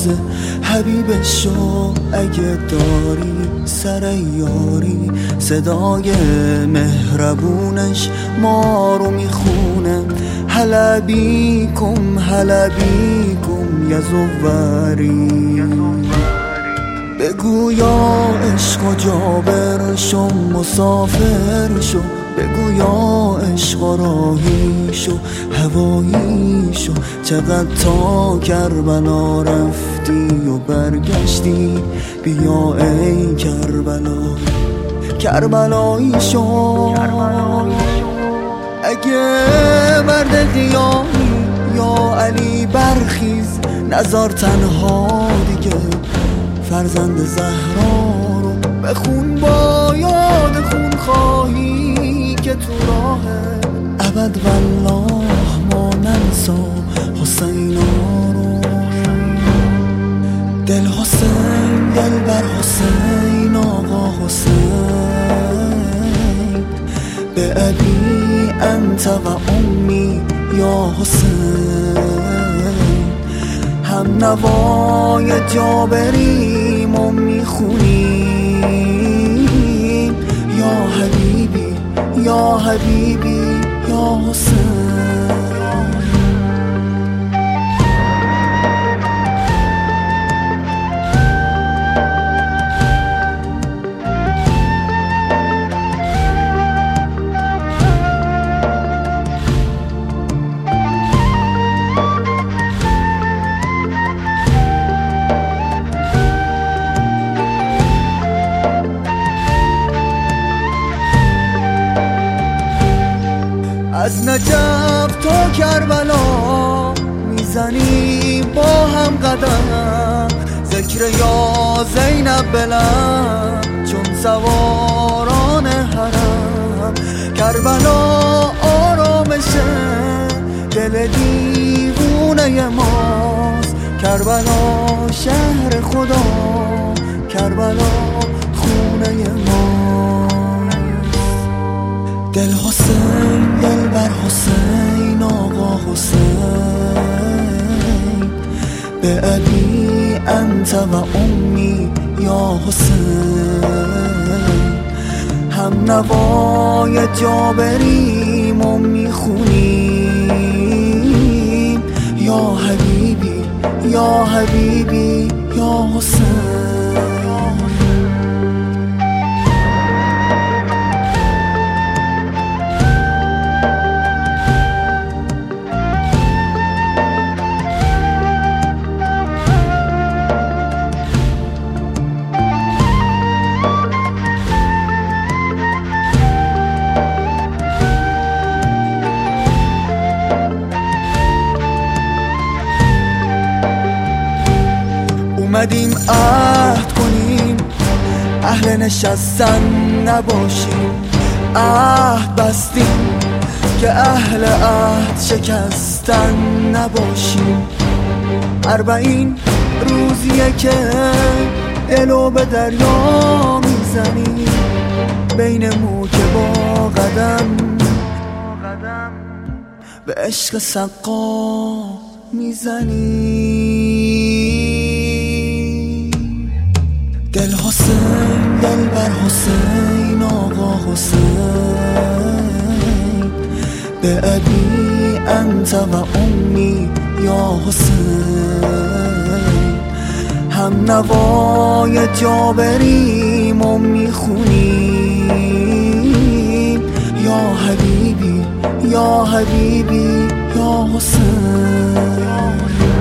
واسه حبیبش شو. اگه داری سر یاری صدای مهربونش ما رو میخونه. هلا بیکم هلا بیکم یا زواری. بگو یا عشق و جابر شو مسافر شو. بگو یا عشق و راهی شو هوایی شو. چقدر تا کربلا رفتی و برگشتی. بیا ای کربلا کربلایی شو. اگه مرد قیامی یا علی برخیز. نزار تنها دیگه فرزند زهرا رو. بخون با یاد خون خواهی که تو راه ابد والله ما ننسا حسینا رو. دل حسین دل بر حسین آقا حسین. به ابی انت و امی یا حسین. هم نوای جابریم و میخونیم. یا حبیبی یا حبیبی یا حسین. از نجف تا کربلا میزنیم با هم قدم. ذکر یا زینب بلند چون سواران حرم. کربلا آرامش دل دیوونه ماست. کربلا شهر خدا کربلا خونه ماست. دل حسین دل بر حسین آقا حسین. به ابی انت و امی یا حسین. هم نوای جابریم و میخونیم. یا حبیبی یا حبیبی یا حسین. اومدیم عهد کنیم اهل نشستن نباشیم. عهد بستیم که اهل عهد شکستن نباشیم. 40 روزیه که دلو به دریا میزنیم. بین مو که با قدم به عشق سقا میزنیم. دل حسین دل بر حسین آقا حسین. به ابی انت و امی یا حسین. هم نوای جابریم و میخونیم. یا حبیبی یا حبیبی یا حسین.